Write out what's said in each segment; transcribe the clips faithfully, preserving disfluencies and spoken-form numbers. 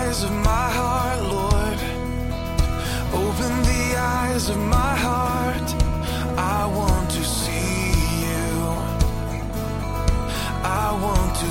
eyes of my heart, Lord. Open the eyes of my heart. I want to see you. I want to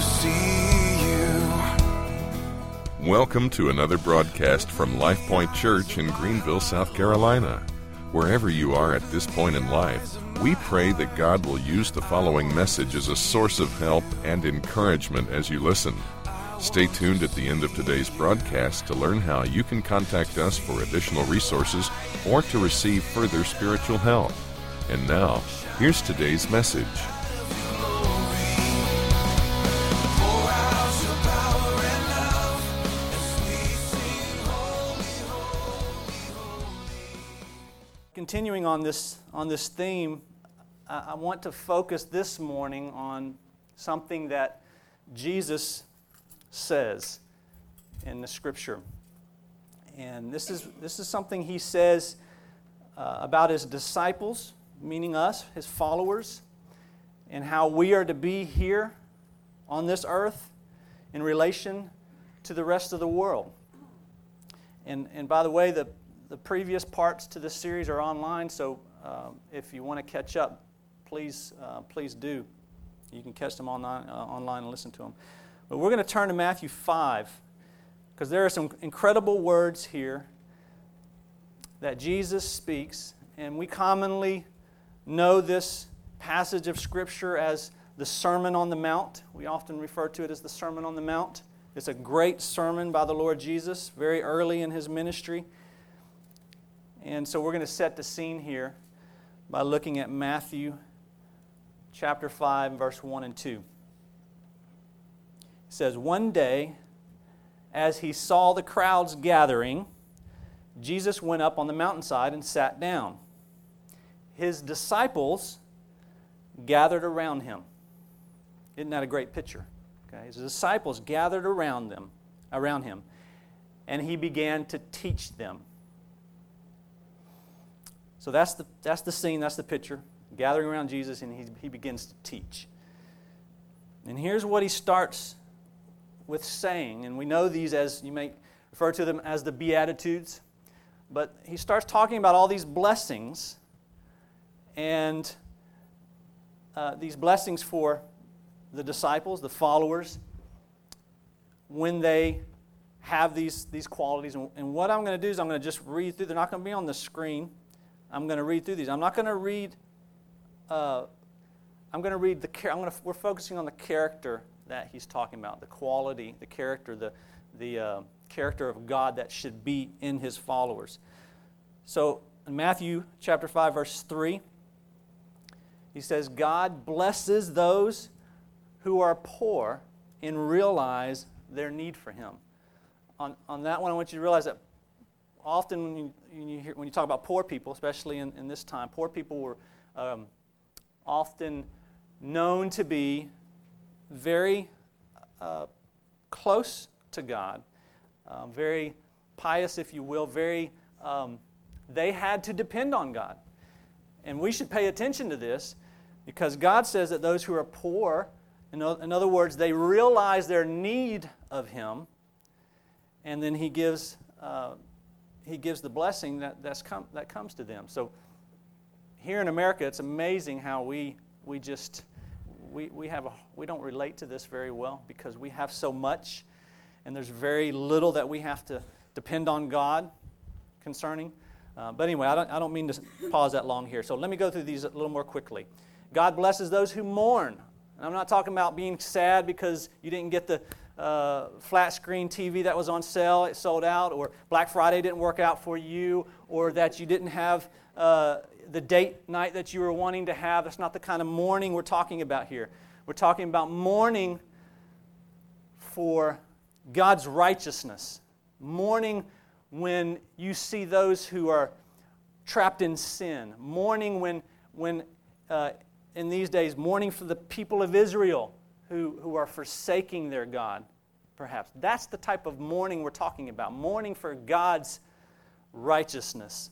see you. Welcome to another broadcast from Life Point Church in Greenville, South Carolina. Wherever you are at this point in life, we pray that God will use the following message as a source of help and encouragement as you listen. Stay tuned at the end of today's broadcast to learn how you can contact us for additional resources or to receive further spiritual help. And now, here's today's message. Continuing on this on this theme, I, I want to focus this morning on something that Jesus says in the Scripture, and this is this is something he says uh, about his disciples, meaning us, his followers, and how we are to be here on this earth in relation to the rest of the world. And and by the way, the The previous parts to this series are online, so uh, if you want to catch up, please uh, please do. You can catch them online, uh, online and listen to them. But we're going to turn to Matthew five, because there are some incredible words here that Jesus speaks, and we commonly know this passage of Scripture as the Sermon on the Mount. We often refer to it as the Sermon on the Mount. It's a great sermon by the Lord Jesus, very early in His ministry. And so we're going to set the scene here by looking at Matthew chapter five, verse one and two. It says, "One day, as he saw the crowds gathering, Jesus went up on the mountainside and sat down. His disciples gathered around him." Isn't that a great picture? Okay, his disciples gathered around them, around him, and he began to teach them. So that's the that's the scene, that's the picture. Gathering around Jesus, and he, he begins to teach. And here's what he starts with saying, and we know these as, you may refer to them as the Beatitudes, but he starts talking about all these blessings, and uh, these blessings for the disciples, the followers, when they have these, these qualities. And, and what I'm going to do is I'm going to just read through. They're not going to be on the screen. I'm going to read through these. I'm not going to read. Uh, I'm going to read the. I'm going to. We're focusing on the character that he's talking about, the quality, the character, the the uh, character of God that should be in his followers. So in Matthew chapter five, verse three, he says, "God blesses those who are poor and realize their need for Him." On on that one, I want you to realize that. Often when you, when you, hear, when you talk about poor people, especially in, in this time, poor people were um, often known to be very uh, close to God, uh, very pious, if you will, very, um, they had to depend on God. And we should pay attention to this, because God says that those who are poor, in, in other words, they realize their need of Him, and then He gives uh, He gives the blessing that that's come, that comes to them. So here in America, it's amazing how we we just we we have a we don't relate to this very well, because we have so much, and there's very little that we have to depend on God concerning. Uh, but anyway, I don't I don't mean to pause that long here. So let me go through these a little more quickly. God blesses those who mourn. And I'm not talking about being sad because you didn't get the Uh, flat screen T V that was on sale, it sold out, or Black Friday didn't work out for you, or that you didn't have uh, the date night that you were wanting to have. That's not the kind of mourning we're talking about here. We're talking about mourning for God's righteousness. Mourning when you see those who are trapped in sin. Mourning when, when uh, in these days, mourning for the people of Israel Who, who are forsaking their God, perhaps. That's the type of mourning we're talking about. Mourning for God's righteousness.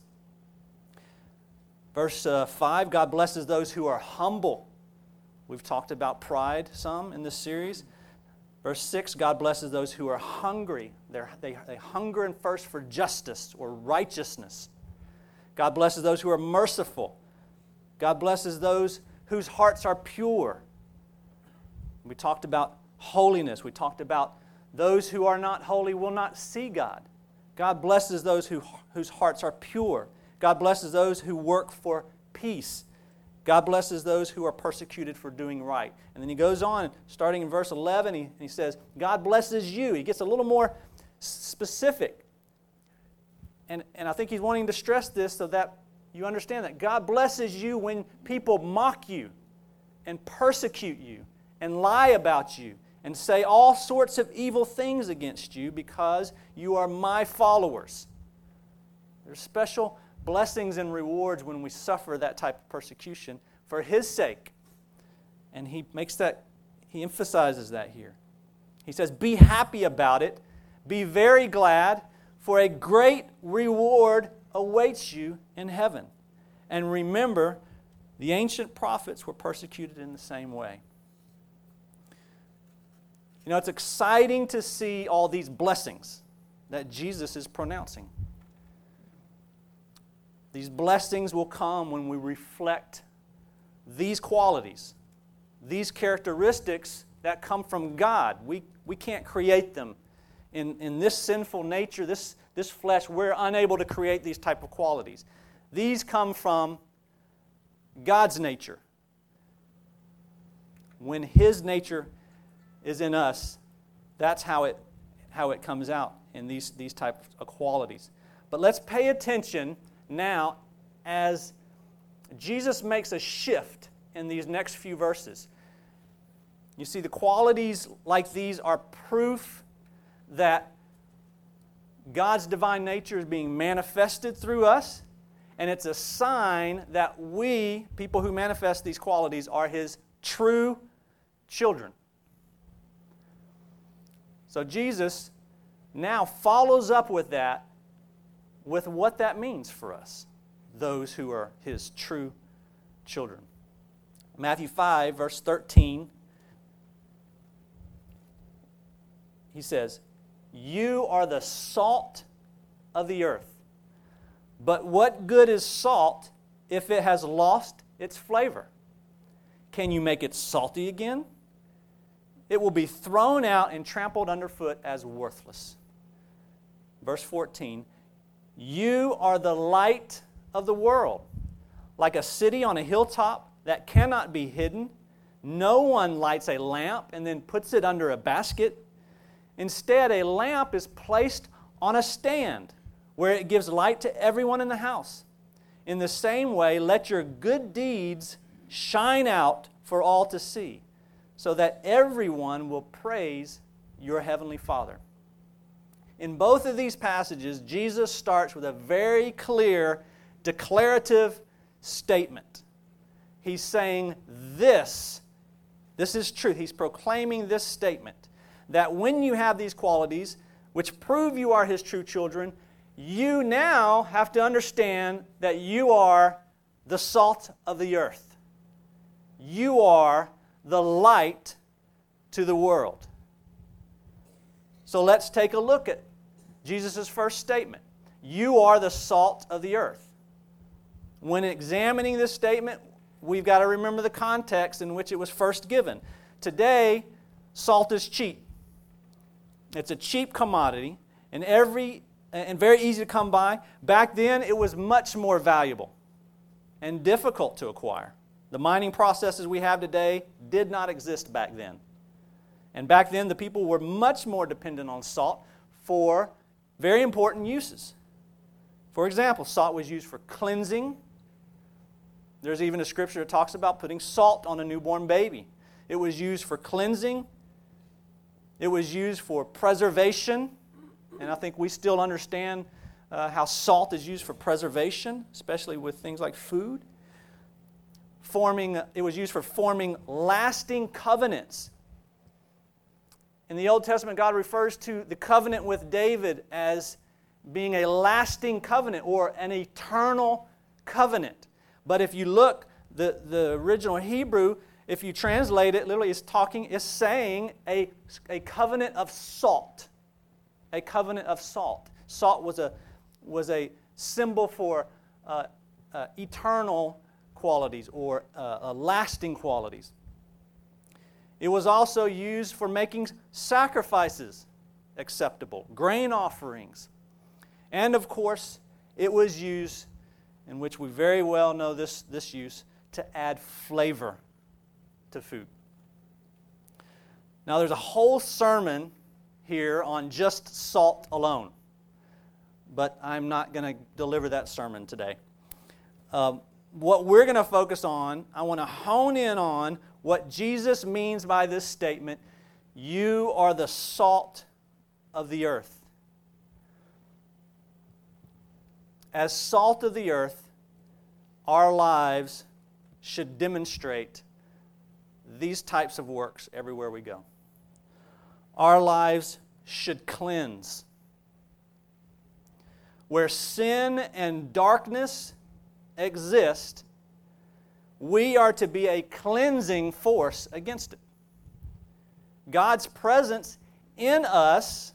Verse uh, five, God blesses those who are humble. We've talked about pride some in this series. Verse six, God blesses those who are hungry. They're, they, they hunger and thirst for justice or righteousness. God blesses those who are merciful. God blesses those whose hearts are pure. We talked about holiness. We talked about those who are not holy will not see God. God blesses those who, whose hearts are pure. God blesses those who work for peace. God blesses those who are persecuted for doing right. And then he goes on, starting in verse eleven, he, he says, God blesses you. He gets a little more specific. And, and I think he's wanting to stress this so that you understand that God blesses you when people mock you and persecute you and lie about you and say all sorts of evil things against you because you are my followers. There's special blessings and rewards when we suffer that type of persecution for His sake. And He makes that, He emphasizes that here. He says, be happy about it, be very glad, for a great reward awaits you in heaven. And remember, the ancient prophets were persecuted in the same way. You know, it's exciting to see all these blessings that Jesus is pronouncing. These blessings will come when we reflect these qualities, these characteristics that come from God. We, we can't create them. In, in this sinful nature, this, this flesh, we're unable to create these type of qualities. These come from God's nature. When His nature is in us, that's how it, how it comes out in these, these type of qualities. But let's pay attention now as Jesus makes a shift in these next few verses. You see, the qualities like these are proof that God's divine nature is being manifested through us, and it's a sign that we, people who manifest these qualities, are His true children. So Jesus now follows up with that, with what that means for us, those who are His true children. Matthew five, verse thirteen, He says, you are the salt of the earth. But what good is salt if it has lost its flavor? Can you make it salty again? It will be thrown out and trampled underfoot as worthless. Verse fourteen, you are the light of the world, like a city on a hilltop that cannot be hidden. No one lights a lamp and then puts it under a basket. Instead, a lamp is placed on a stand where it gives light to everyone in the house. In the same way, let your good deeds shine out for all to see, so that everyone will praise your heavenly Father. In both of these passages, Jesus starts with a very clear declarative statement. He's saying this, this is truth. He's proclaiming this statement, that when you have these qualities, which prove you are His true children, you now have to understand that you are the salt of the earth. You are the light to the world. So let's take a look at Jesus' first statement. You are the salt of the earth. When examining this statement, we've got to remember the context in which it was first given. Today, salt is cheap. It's a cheap commodity and every and very easy to come by. Back then, it was much more valuable and difficult to acquire. The mining processes we have today did not exist back then. And back then, the people were much more dependent on salt for very important uses. For example, salt was used for cleansing. There's even a scripture that talks about putting salt on a newborn baby. It was used for cleansing. It was used for preservation. And I think we still understand uh, how salt is used for preservation, especially with things like food. Forming, it was used for forming lasting covenants. In the Old Testament, God refers to the covenant with David as being a lasting covenant or an eternal covenant. But if you look, the, the original Hebrew, if you translate it, literally it's talking, it's saying a, a covenant of salt. A covenant of salt. Salt was a, was a symbol for uh, uh, eternal qualities or uh, uh, lasting qualities. It was also used for making sacrifices acceptable, grain offerings. And of course, it was used, in which we very well know this, this use, to add flavor to food. Now there's a whole sermon here on just salt alone, but I'm not going to deliver that sermon today. Um, what we're going to focus on, I want to hone in on what Jesus means by this statement, you are the salt of the earth. As salt of the earth, our lives should demonstrate these types of works everywhere we go. Our lives should cleanse. Where sin and darkness exist, we are to be a cleansing force against it. God's presence in us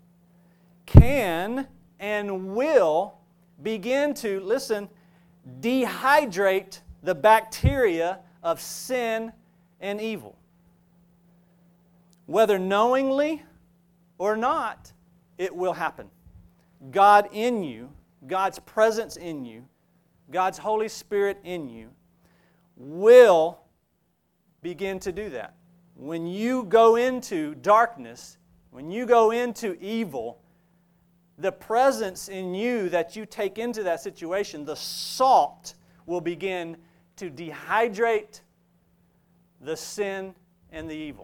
can and will begin to, listen, dehydrate the bacteria of sin and evil. Whether knowingly or not, it will happen. God in you, God's presence in you, God's Holy Spirit in you will begin to do that. When you go into darkness, when you go into evil, the presence in you that you take into that situation, the salt will begin to dehydrate the sin and the evil.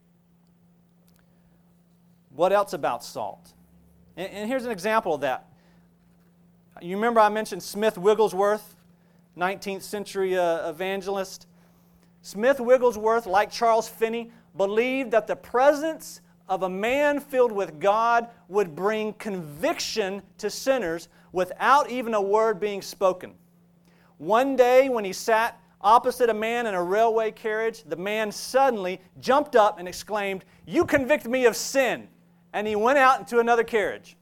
What else about salt? And, and here's an example of that. You remember I mentioned Smith Wigglesworth, nineteenth century uh, evangelist. Smith Wigglesworth, like Charles Finney, believed that the presence of a man filled with God would bring conviction to sinners without even a word being spoken. One day when he sat opposite a man in a railway carriage, the man suddenly jumped up and exclaimed, "You convict me of sin." And he went out into another carriage.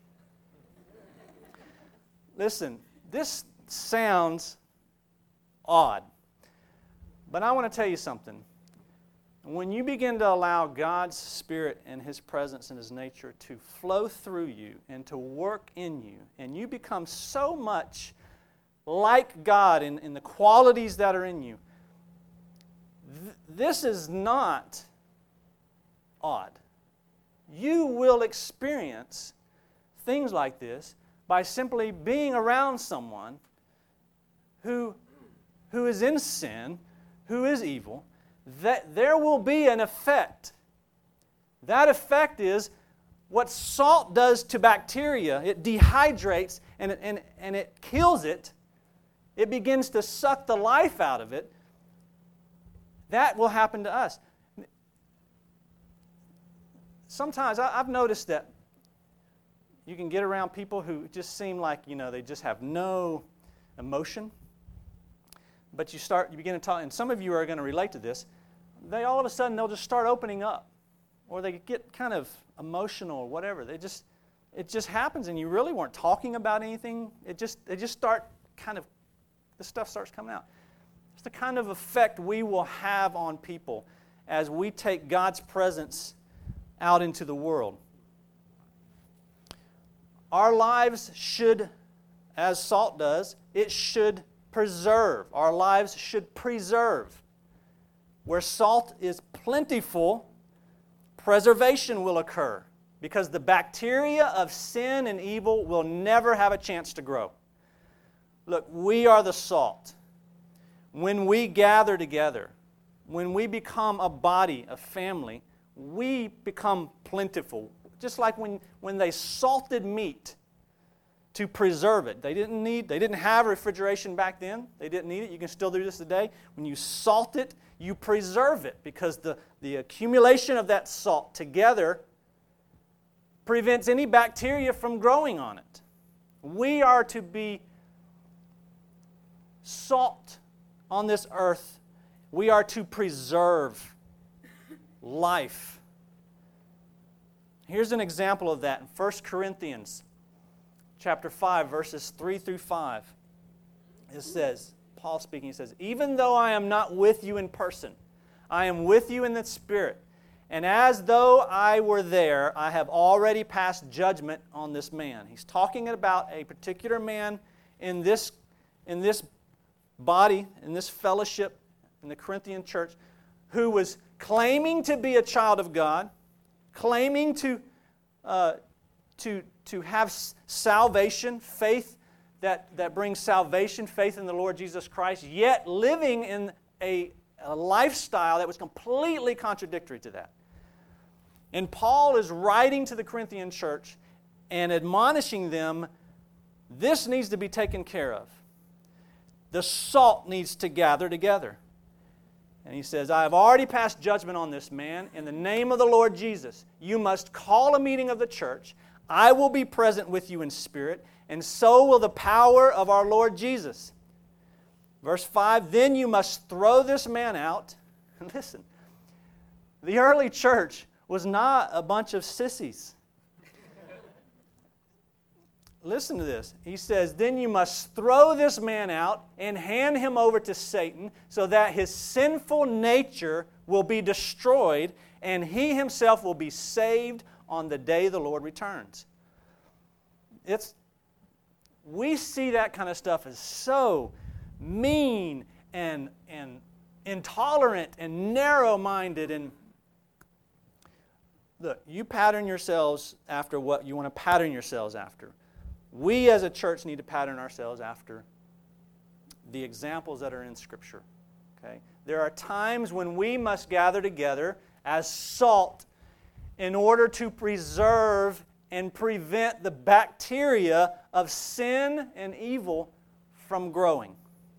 Listen, this sounds odd, but I want to tell you something. When you begin to allow God's Spirit and His presence and His nature to flow through you and to work in you, and you become so much like God in, in the qualities that are in you, th- this is not odd. You will experience things like this by simply being around someone who, who is in sin, who is evil. That there will be an effect. That effect is what salt does to bacteria. It dehydrates and it, and, and it kills it. It begins to suck the life out of it. That will happen to us. Sometimes I've noticed that you can get around people who just seem like, you know, they just have no emotion. But you start, you begin to talk, and some of you are going to relate to this. They all of a sudden, they'll just start opening up. Or they get kind of emotional or whatever. They just, it just happens, and you really weren't talking about anything. It just, they just start kind of, the stuff starts coming out. It's the kind of effect we will have on people as we take God's presence out into the world. Our lives should, as salt does, it should preserve. Our lives should preserve. Where salt is plentiful, preservation will occur because the bacteria of sin and evil will never have a chance to grow. Look, we are the salt. When we gather together, when we become a body, a family, we become plentiful. Just like when, when they salted meat to preserve it. They didn't need, they didn't have refrigeration back then. They didn't need it. You can still do this today. When you salt it, you preserve it because the, the accumulation of that salt together prevents any bacteria from growing on it. We are to be salt on this earth We are to preserve life. Here's an example of that in First Corinthians chapter five, verses three through five. It says, Paul speaking, he says, "Even though I am not with you in person, I am with you in the Spirit. And as though I were there, I have already passed judgment on this man." He's talking about a particular man in this, in this body, in this fellowship, in the Corinthian church, who was claiming to be a child of God, claiming to, uh, to, to have salvation, faith that, that brings salvation, faith in the Lord Jesus Christ, yet living in a, a lifestyle that was completely contradictory to that. And Paul is writing to the Corinthian church and admonishing them, this needs to be taken care of. The salt needs to gather together. And he says, "I have already passed judgment on this man. In the name of the Lord Jesus, you must call a meeting of the church. I will be present with you in spirit, and so will the power of our Lord Jesus." Verse five, "Then you must throw this man out." Listen, the early church was not a bunch of sissies. Listen to this. He says, "Then you must throw this man out and hand him over to Satan so that his sinful nature will be destroyed and he himself will be saved on the day the Lord returns." It's, we see that kind of stuff as so mean and, and intolerant and narrow-minded. And look, you pattern yourselves after what you want to pattern yourselves after. We as a church need to pattern ourselves after the examples that are in Scripture. Okay? There are times when we must gather together as salt in order to preserve and prevent the bacteria of sin and evil from growing.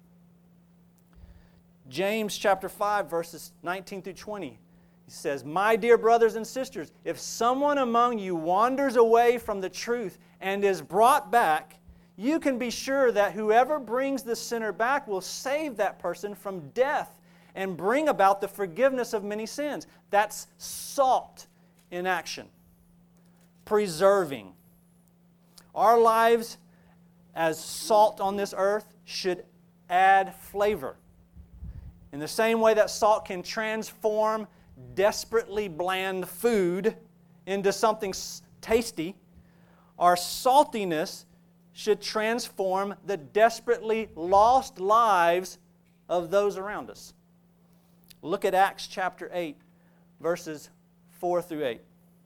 James chapter five, verses nineteen through twenty. He says, "My dear brothers and sisters, if someone among you wanders away from the truth and is brought back, you can be sure that whoever brings the sinner back will save that person from death and bring about the forgiveness of many sins." That's salt in action. Preserving. Our lives as salt on this earth should add flavor. In the same way that salt can transform desperately bland food into something tasty, our saltiness should transform the desperately lost lives of those around us. Look at Acts chapter eight, verses four through eight.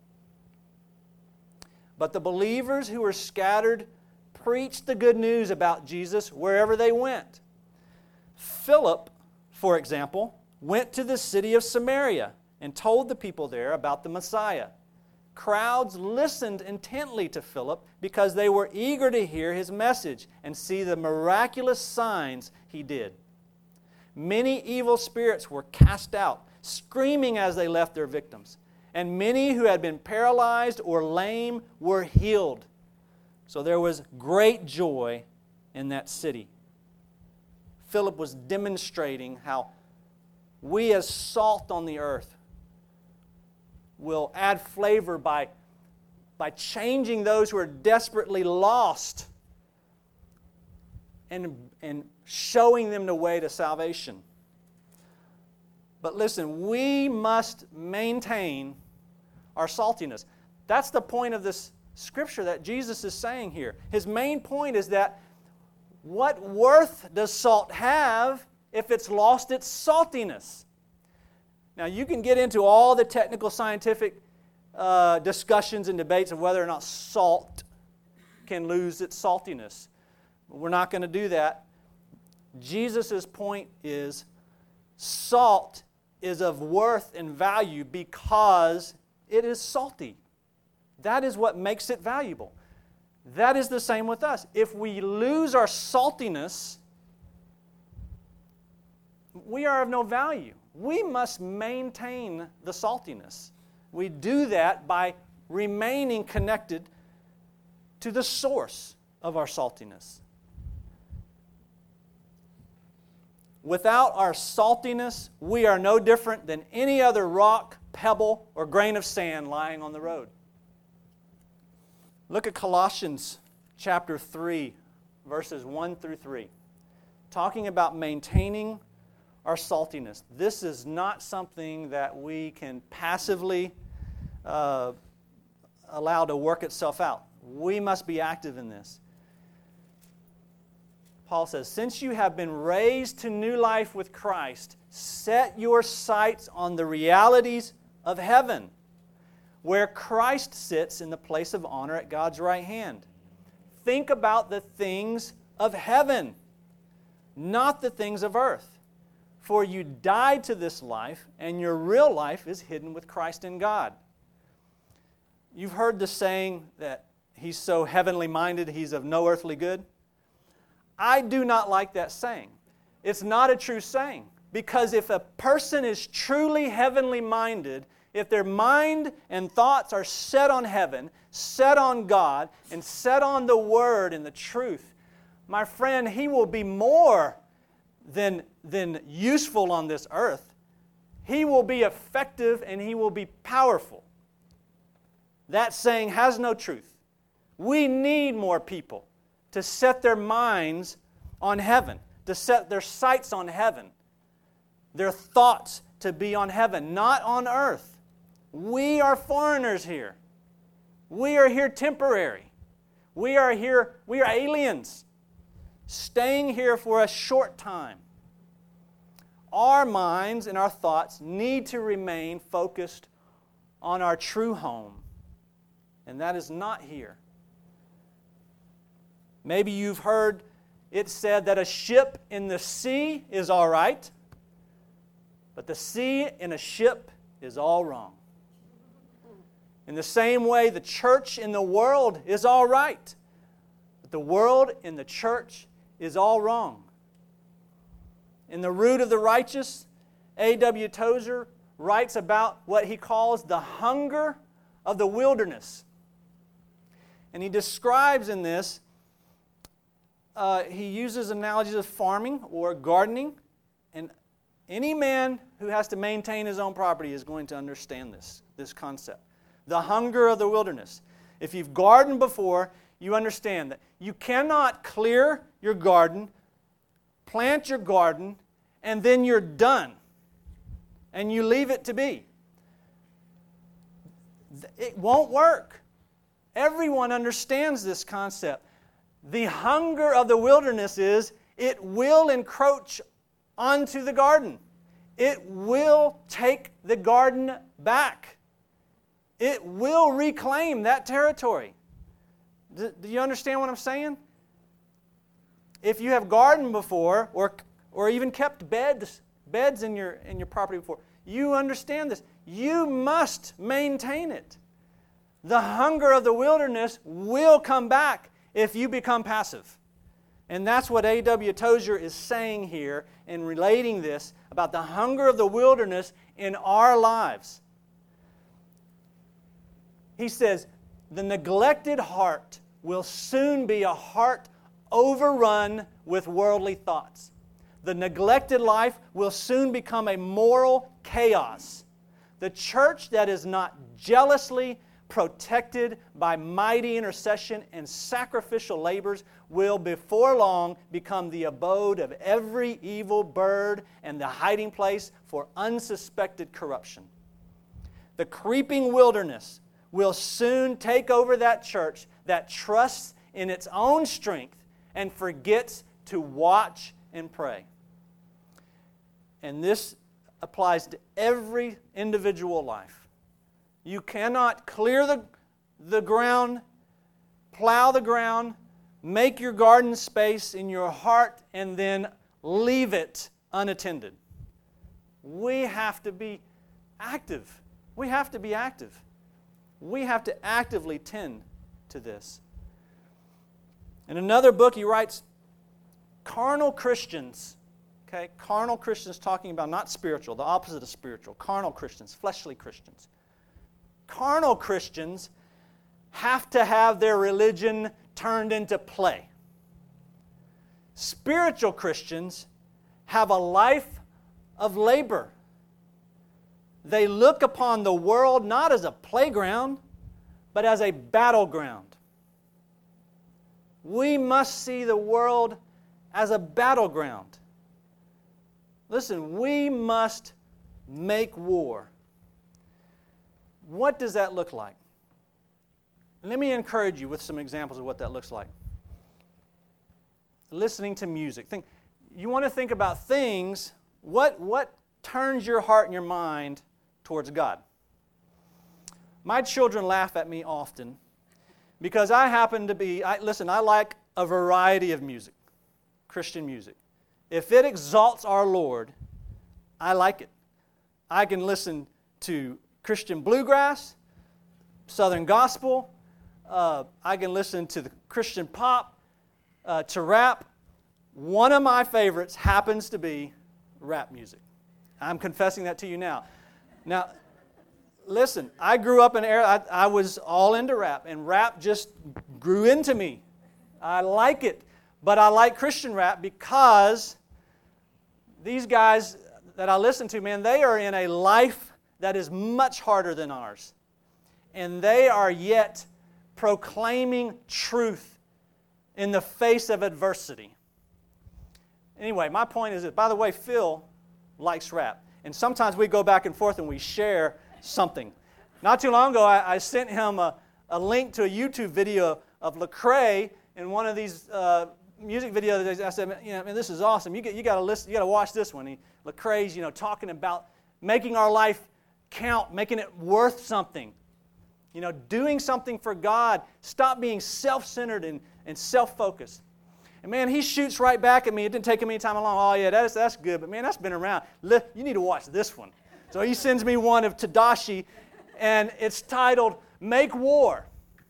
"But the believers who were scattered preached the good news about Jesus wherever they went. Philip, for example, went to the city of Samaria and told the people there about the Messiah. Crowds listened intently to Philip because they were eager to hear his message and see the miraculous signs he did. Many evil spirits were cast out, screaming as they left their victims, and many who had been paralyzed or lame were healed. So there was great joy in that city." Philip was demonstrating how we as salt on the earth will add flavor by, by changing those who are desperately lost and, and showing them the way to salvation. But listen, we must maintain our saltiness. That's the point of this scripture that Jesus is saying here. His main point is that what worth does salt have if it's lost its saltiness? Now, you can get into all the technical scientific uh, discussions and debates of whether or not salt can lose its saltiness. We're not going to do that. Jesus' point is salt is of worth and value because it is salty. That is what makes it valuable. That is the same with us. If we lose our saltiness, we are of no value. We must maintain the saltiness. We do that by remaining connected to the source of our saltiness. Without our saltiness, we are no different than any other rock, pebble, or grain of sand lying on the road. Look at Colossians chapter three, verses one through three. Talking about maintaining our saltiness. This is not something that we can passively uh, allow to work itself out. We must be active in this. Paul says, since you have been raised to new life with Christ, set your sights on the realities of heaven, where Christ sits in the place of honor at God's right hand. Think about the things of heaven, not the things of earth. For you died to this life, and your real life is hidden with Christ in God. You've heard the saying that he's so heavenly minded, he's of no earthly good. I do not like that saying. It's not a true saying. Because if a person is truly heavenly minded, if their mind and thoughts are set on heaven, set on God, and set on the Word and the truth, my friend, he will be more than, than useful on this earth. He will be effective and he will be powerful. That saying has no truth. We need more people to set their minds on heaven, to set their sights on heaven, their thoughts to be on heaven, not on earth. We are foreigners here. We are here temporary. We are here, we are aliens, staying here for a short time. Our minds and our thoughts need to remain focused on our true home, and that is not here. Maybe you've heard it said that a ship in the sea is all right, but the sea in a ship is all wrong. In the same way, the church in the world is all right, but the world in the church is all wrong. In The Root of the Righteous, A W Tozer writes about what he calls the hunger of the wilderness. And he describes in this, uh, he uses analogies of farming or gardening. And any man who has to maintain his own property is going to understand this, this concept. The hunger of the wilderness. If you've gardened before, you understand that you cannot clear your garden, plant your garden, and then you're done. And you leave it to be. It won't work. Everyone understands this concept. The hunger of the wilderness is it will encroach onto the garden. It will take the garden back. It will reclaim that territory. Do, do you understand what I'm saying? If you have gardened before, or or even kept beds beds in your in your property before, you understand this. You must maintain it. The hunger of the wilderness will come back if you become passive. And that's what A W Tozer is saying here in relating this about the hunger of the wilderness in our lives. He says, the neglected heart will soon be a heart overrun with worldly thoughts. The neglected life will soon become a moral chaos. The church that is not jealously protected by mighty intercession and sacrificial labors will before long become the abode of every evil bird and the hiding place for unsuspected corruption. The creeping wilderness will soon take over that church that trusts in its own strength and forgets to watch and pray. And this applies to every individual life. You cannot clear the, the ground, plow the ground, make your garden space in your heart, and then leave it unattended. We have to be active. We have to be active. We have to actively tend to this. In another book, he writes, carnal Christians, okay, carnal Christians talking about not spiritual, the opposite of spiritual, carnal Christians, fleshly Christians. Carnal Christians have to have their religion turned into play. Spiritual Christians have a life of labor. They look upon the world not as a playground, but as a battleground. We must see the world as a battleground. Listen, we must make war. What does that look like? Let me encourage you with some examples of what that looks like. Listening to music. Think, you want to think about things, what, what turns your heart and your mind towards God? My children laugh at me often because I happen to be, I, listen, I like a variety of music, Christian music. If it exalts our Lord, I like it. I can listen to Christian bluegrass, Southern gospel, uh, I can listen to the Christian pop, uh, to rap. One of my favorites happens to be rap music. I'm confessing that to you now. Now, listen, I grew up in an era, I, I was all into rap, and rap just grew into me. I like it, but I like Christian rap because these guys that I listen to, man, they are in a life that is much harder than ours. And they are yet proclaiming truth in the face of adversity. Anyway, my point is that, by the way, Phil likes rap. And sometimes we go back and forth and we share something. Not too long ago, I, I sent him a, a link to a YouTube video of Lecrae in one of these uh, music videos. I said, you know, man, this is awesome. You get, you got to listen. You got to watch this one. He, Lecrae's, you know, talking about making our life count, making it worth something. You know, doing something for God. Stop being self-centered and, and self-focused. And man, he shoots right back at me. It didn't take him any time along. Oh yeah, that's that's good. But man, that's been around. You need to watch this one. So he sends me one of Tadashi, and it's titled "Make War."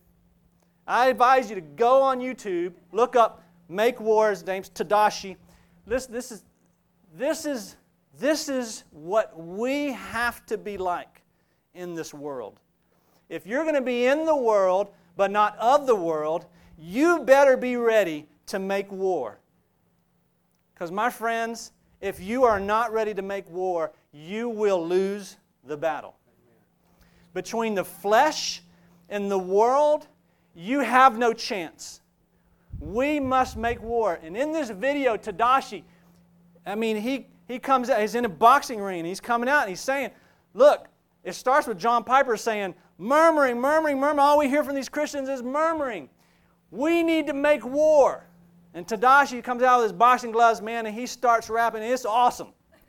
I advise you to go on YouTube, look up "Make War." His name's Tadashi. This this is this is this is what we have to be like in this world. If you're going to be in the world but not of the world, you better be ready to make war. Because my friends, if you are not ready to make war, you will lose the battle. Between the flesh and the world, you have no chance. We must make war. And in this video, Tadashi, I mean, he, he comes out, he's in a boxing ring, and he's coming out and he's saying, look, it starts with John Piper saying, murmuring, murmuring, murmuring. All we hear from these Christians is murmuring. We need to make war. And Tadashi comes out with his boxing gloves, man, and he starts rapping, and it's awesome.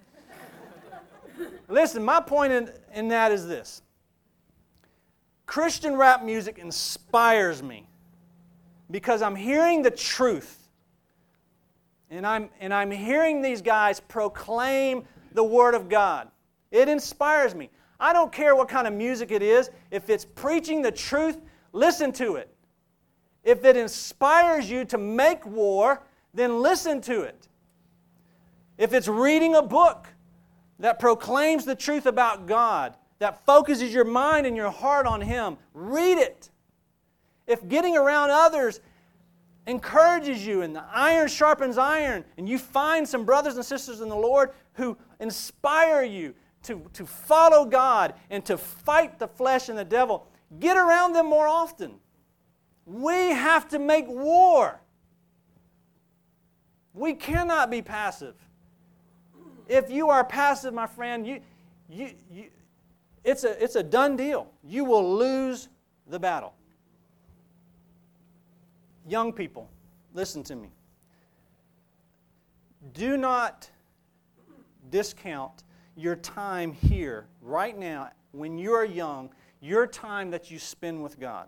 Listen, my point in, in that is this. Christian rap music inspires me because I'm hearing the truth. And I'm, and I'm hearing these guys proclaim the Word of God. It inspires me. I don't care what kind of music it is. If it's preaching the truth, listen to it. If it inspires you to make war, then listen to it. If it's reading a book that proclaims the truth about God, that focuses your mind and your heart on Him, read it. If getting around others encourages you and the iron sharpens iron, and you find some brothers and sisters in the Lord who inspire you to, to follow God and to fight the flesh and the devil, get around them more often. We have to make war. We cannot be passive. If you are passive, my friend, you, you, you, it's a, it's a done deal. You will lose the battle. Young people, listen to me. Do not discount your time here, right now, when you are young, your time that you spend with God.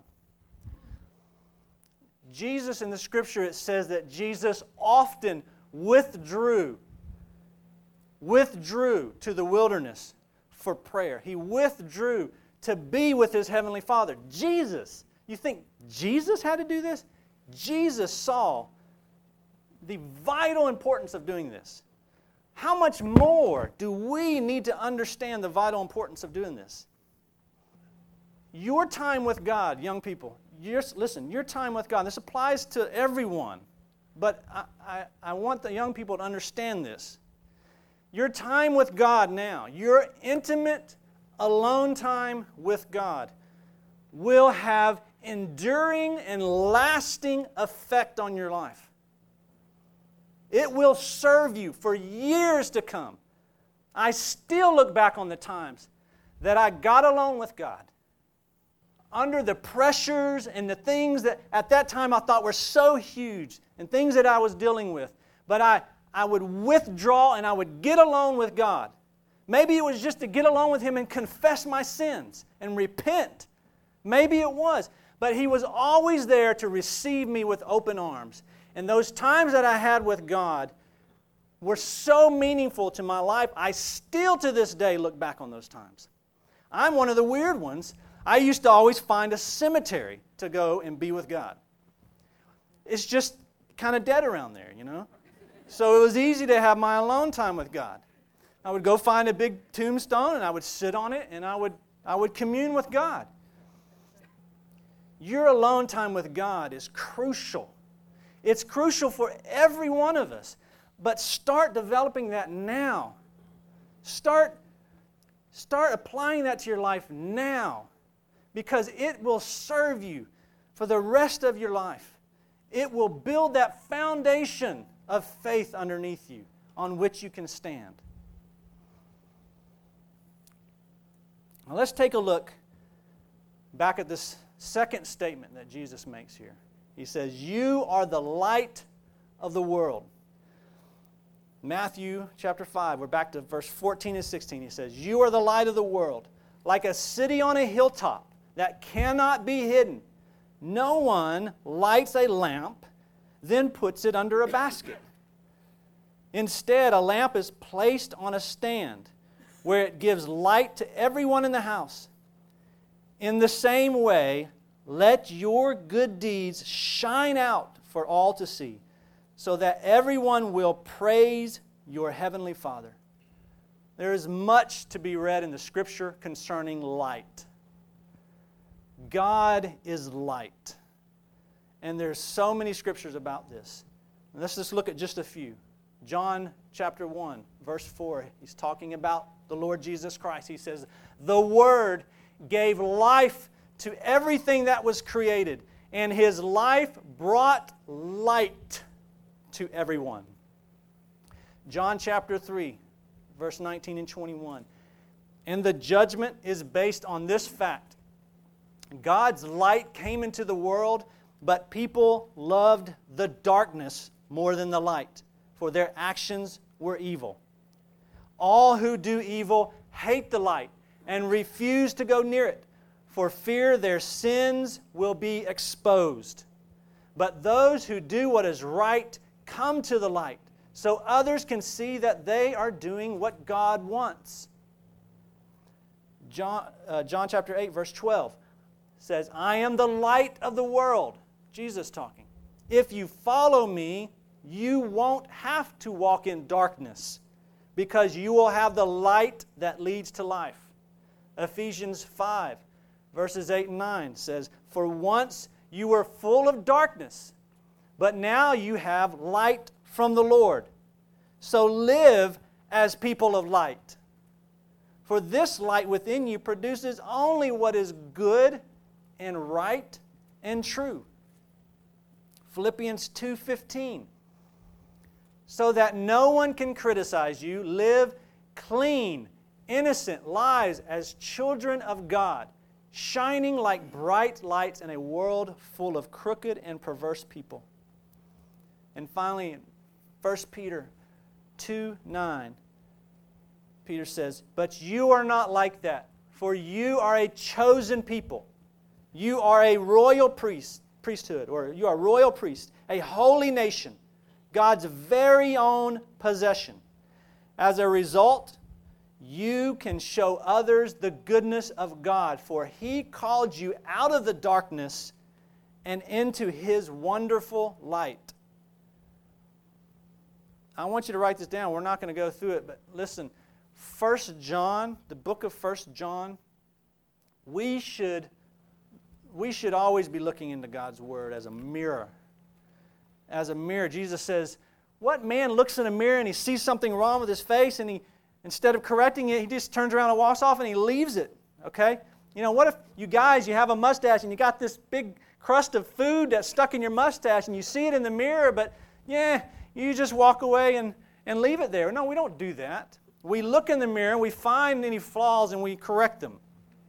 Jesus, in the Scripture, it says that Jesus often withdrew, withdrew to the wilderness for prayer. He withdrew to be with His Heavenly Father. Jesus, you think Jesus had to do this? Jesus saw the vital importance of doing this. How much more do we need to understand the vital importance of doing this? Your time with God, young people, your, listen, your time with God, this applies to everyone, but I, I, I want the young people to understand this. Your time with God now, your intimate, alone time with God, will have enduring and lasting effect on your life. It will serve you for years to come. I still look back on the times that I got alone with God under the pressures and the things that at that time I thought were so huge and things that I was dealing with. But I, I would withdraw and I would get alone with God. Maybe it was just to get alone with Him and confess my sins and repent. Maybe it was. But He was always there to receive me with open arms. And those times that I had with God were so meaningful to my life, I still to this day look back on those times. I'm one of the weird ones. I used to always find a cemetery to go and be with God. It's just kind of dead around there, you know. So it was easy to have my alone time with God. I would go find a big tombstone and I would sit on it and I would, I would commune with God. Your alone time with God is crucial. It's crucial for every one of us. But start developing that now. Start, start applying that to your life now. Because it will serve you for the rest of your life. It will build that foundation of faith underneath you on which you can stand. Now let's take a look back at this second statement that Jesus makes here. He says, "You are the light of the world." Matthew chapter five, we're back to verse fourteen and sixteen. He says, "You are the light of the world, like a city on a hilltop that cannot be hidden. No one lights a lamp, then puts it under a basket. Instead, a lamp is placed on a stand where it gives light to everyone in the house. In the same way, let your good deeds shine out for all to see, so that everyone will praise your heavenly Father." There is much to be read in the Scripture concerning light. God is light. And there's so many Scriptures about this. Let's just look at just a few. John chapter one, verse four, he's talking about the Lord Jesus Christ. He says, "The Word gave life to everything that was created, and His life brought light to everyone." John chapter three, verse nineteen and twenty-one. "And the judgment is based on this fact. God's light came into the world, but people loved the darkness more than the light, for their actions were evil. All who do evil hate the light and refuse to go near it, for fear their sins will be exposed. But those who do what is right come to the light, so others can see that they are doing what God wants." John, uh, John chapter eight, verse twelve says, "I am the light of the world." Jesus talking. "If you follow me, you won't have to walk in darkness, because you will have the light that leads to life." Ephesians five, verses eight and nine says, "For once you were full of darkness, but now you have light from the Lord. So live as people of light. For this light within you produces only what is good and right and true." Philippians two fifteen. "So that no one can criticize you, live clean, innocent lives as children of God, shining like bright lights in a world full of crooked and perverse people." And finally, First Peter two nine, Peter says, "But you are not like that, for you are a chosen people. You are a royal priest, priesthood, or you are a royal priest, a holy nation, God's very own possession. As a result, you can show others the goodness of God, for He called you out of the darkness and into His wonderful light." I want you to write this down. We're not going to go through it, but listen. First John, the book of First John, we should, we should always be looking into God's Word as a mirror. As a mirror. Jesus says, What man looks in a mirror and he sees something wrong with his face and he, instead of correcting it, he just turns around and walks off and he leaves it, okay? You know, what if you guys, you have a mustache and you got this big crust of food that's stuck in your mustache and you see it in the mirror, but yeah, you just walk away and, and leave it there. No, we don't do that. We look in the mirror, we find any flaws and we correct them.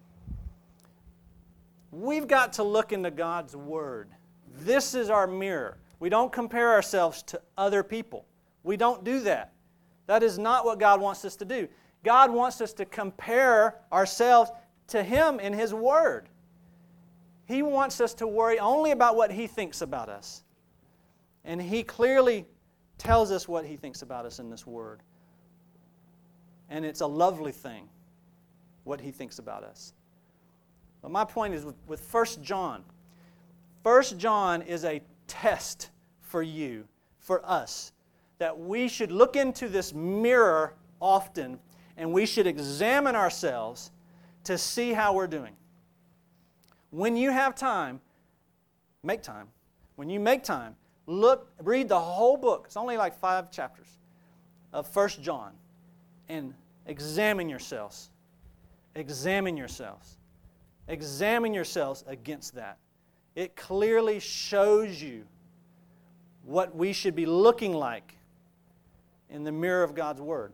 We've got to look into God's Word. This is our mirror. We don't compare ourselves to other people. We don't do that. That is not what God wants us to do. God wants us to compare ourselves to Him in His Word. He wants us to worry only about what He thinks about us. And He clearly tells us what He thinks about us in this Word. And it's a lovely thing, what He thinks about us. But my point is with, with First John. First John is a test for you, for us, that we should look into this mirror often and we should examine ourselves to see how we're doing. When you have time, make time. When you make time, look, read the whole book. It's only like five chapters of First John. And examine yourselves. Examine yourselves. Examine yourselves against that. It clearly shows you what we should be looking like in the mirror of God's Word.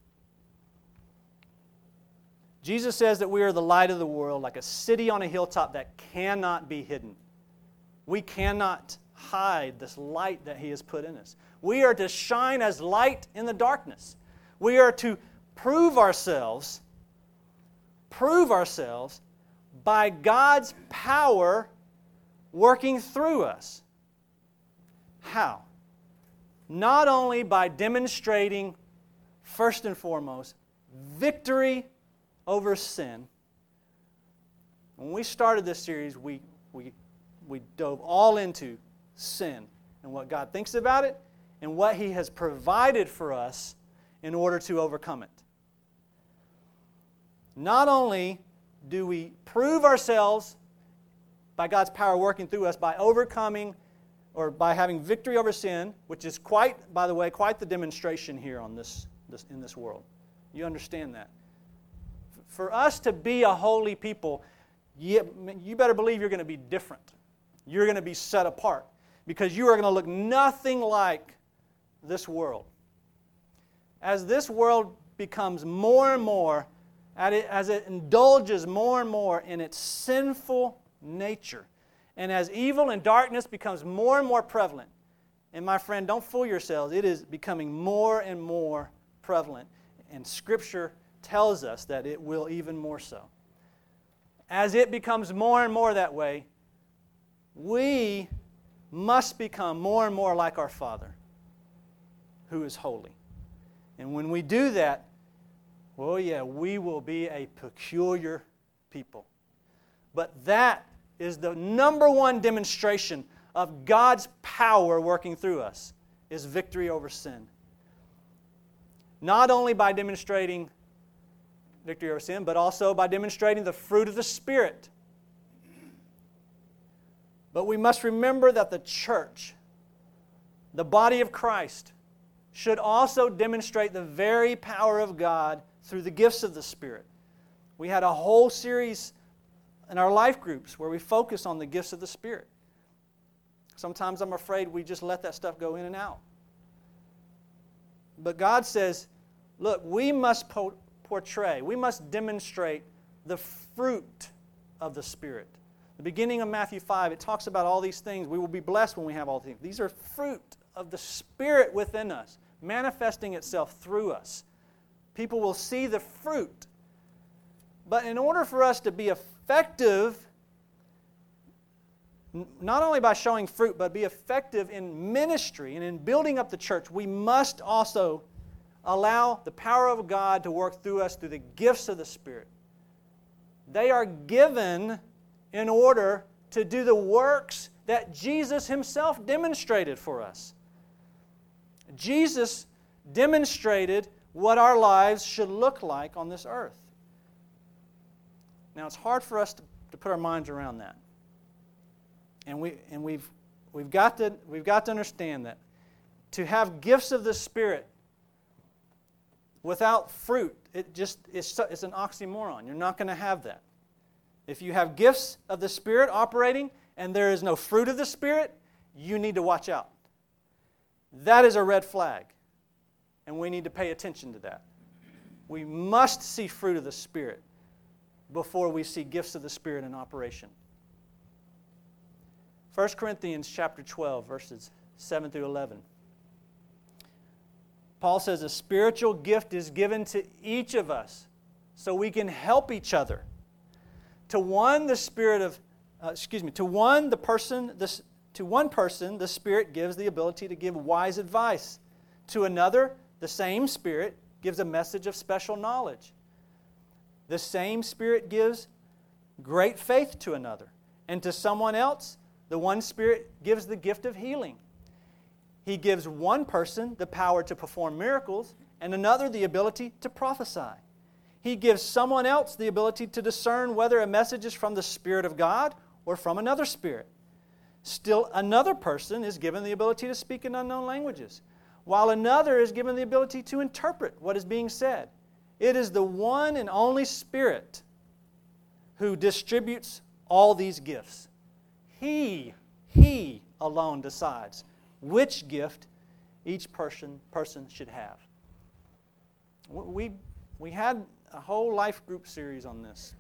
Jesus says that we are the light of the world, like a city on a hilltop that cannot be hidden. We cannot hide this light that He has put in us. We are to shine as light in the darkness. We are to prove ourselves, prove ourselves by God's power working through us. How? Not only by demonstrating, first and foremost, victory over sin. When we started this series, we, we, we dove all into sin and what God thinks about it and what He has provided for us in order to overcome it. Not only do we prove ourselves by God's power working through us by overcoming or by having victory over sin, which is quite, by the way, quite the demonstration here on this, this in this world. You understand that. For us to be a holy people, you, you better believe you're going to be different. You're going to be set apart because you are going to look nothing like this world. As this world becomes more and more, as it indulges more and more in its sinful nature, and as evil and darkness becomes more and more prevalent, and my friend, don't fool yourselves, it is becoming more and more prevalent, and Scripture tells us that it will even more so. As it becomes more and more that way, we must become more and more like our Father, who is holy. And when we do that, well, yeah, we will be a peculiar people. But that is the number one demonstration of God's power working through us, is victory over sin. Not only by demonstrating victory over sin, but also by demonstrating the fruit of the Spirit. But we must remember that the church, the body of Christ, should also demonstrate the very power of God through the gifts of the Spirit. We had a whole series in our life groups where we focus on the gifts of the Spirit. Sometimes I'm afraid we just let that stuff go in and out. But God says, look, we must po- portray, we must demonstrate the fruit of the Spirit. The beginning of Matthew five, it talks about all these things. We will be blessed when we have all these things. These are fruit of the Spirit within us, manifesting itself through us. People will see the fruit. But in order for us to be effective, not only by showing fruit, but be effective in ministry and in building up the church, we must also allow the power of God to work through us through the gifts of the Spirit. They are given in order to do the works that Jesus Himself demonstrated for us. Jesus demonstrated what our lives should look like on this earth. Now, it's hard for us to, to put our minds around that. And we and we've we've got to we've got to understand that To have gifts of the Spirit without fruit, it just it's, it's an oxymoron. You're not going to have that. If you have gifts of the Spirit operating and there is no fruit of the Spirit, you need to watch out. That is a red flag, and we need to pay attention to that. We must see fruit of the Spirit before we see gifts of the Spirit in operation. First Corinthians chapter twelve, verses seven through eleven. Paul says a spiritual gift is given to each of us so we can help each other. To one, the Spirit of, uh, excuse me, to one, the person, this, to one person, the Spirit gives the ability to give wise advice. To another, the same Spirit gives a message of special knowledge. The same Spirit gives great faith to another. And to someone else, the one Spirit gives the gift of healing. He gives one person the power to perform miracles and another the ability to prophesy. He gives someone else the ability to discern whether a message is from the Spirit of God or from another spirit. Still another person is given the ability to speak in unknown languages, while another is given the ability to interpret what is being said. It is the one and only Spirit who distributes all these gifts. He, He alone decides which gift each person, person should have. We, we had a whole life group series on this.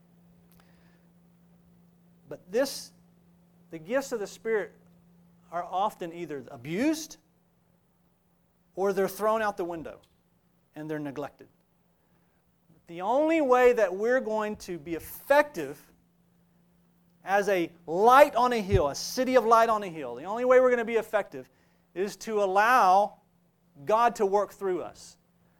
But this, the gifts of the Spirit are often either abused or they're thrown out the window and they're neglected. The only way that we're going to be effective as a light on a hill, a city of light on a hill, the only way we're going to be effective is to allow God to work through us.